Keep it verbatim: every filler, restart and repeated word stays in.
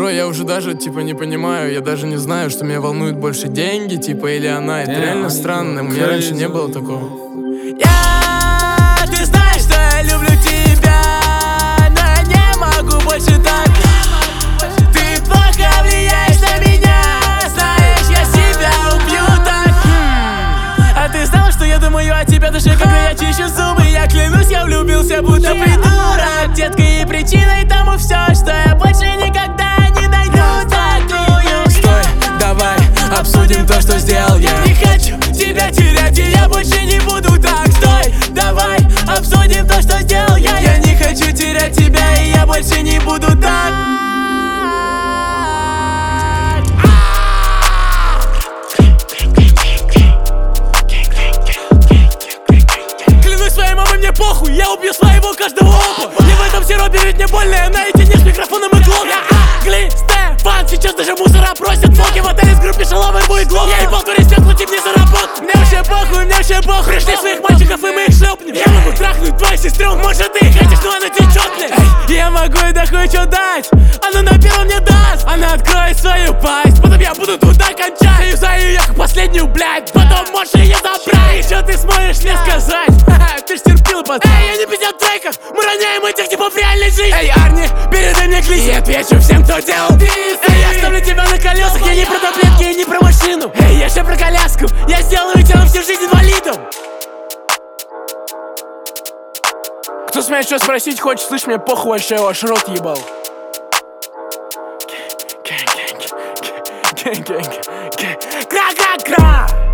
Бро, я уже даже, типа, не понимаю, я даже не знаю, что меня волнует больше деньги, типа, или она. Это реально странно, у меня раньше не было такого. Я, ты знаешь, что я люблю тебя, но я не могу больше так. Ты плохо влияешь на меня, знаешь, я себя убью так. А ты знал, что я думаю о тебе даже когда я чищу зубы? Я клянусь, я влюбился, будто придурок. Детка, и причиной тому все, что я больше никогда не найду такую. Стой, давай, обсудим то, что сделал я. Не хочу тебя терять, и я больше не буду так. Стой, давай, обсудим то, что сделал я. Я не хочу терять тебя, и я больше не буду так. Клянусь своей мамой, мне похуй, я убью своего каждого опа. Не в этом сиропе, ведь мне больно, я наедине с микрофоном и глок. Гли, Стефан, сейчас даже мусора просят фоки в отеле с группе шаловой будет глок. Я ебал турist, платить мне за работу. Мне вообще похуй, мне вообще похуй. Пришли своих мальчиков, и мы их шлепнем. Я могу трахнуть твою сестру, может ты хотишь, но она течет мне. Эй, я могу и да кое-что дать, она на первом мне даст. Она откроет свою пасть, потом я буду туда кончать. Юзаю ее как последнюю, блядь, потом можешь ее забрать. Еще ты сможешь мне сказать, ха-ха, ты ж терпила, пацан. Эй, я не пиздец в треках, мы роняем этих типов в реальной жизни. Эй, Арни, передай мне клип, я отвечу всем, кто делал дис. Эй, я ставлю тебя на колесах, я не про таблетки и не про машину. Эй, я ще про коляску, я сделаю тебя на всю жизнь инвалидом. Кто смеет что спросить хочет, слышь, мне похуй вообще, ваш рот ебал. Кра-кра-кра.